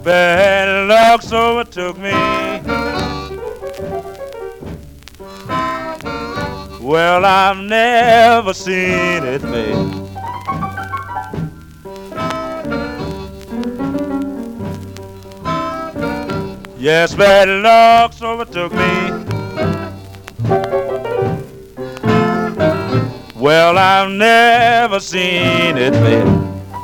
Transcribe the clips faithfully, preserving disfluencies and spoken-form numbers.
Bad luck overtook me. Well, I've never seen it made. Yes, bad luck overtook me. Well, I've never seen it fail.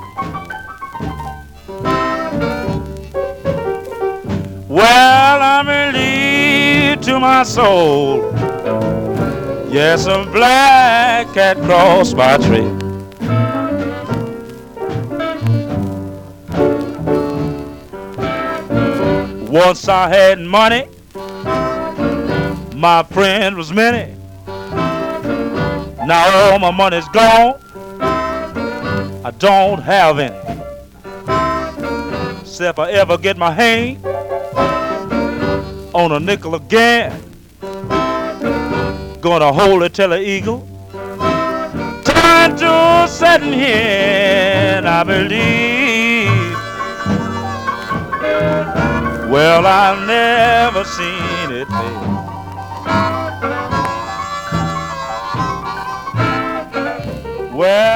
Well, I'm relieved to my soul. Yes, a black cat crossed my trail. Once I had money, my friend was many. Now all my money's gone, I don't have any. See if I ever get my hand on a nickel again, gonna hold it till the eagle turn to setting here, and I believe. Well, I've never seen it fail. Well,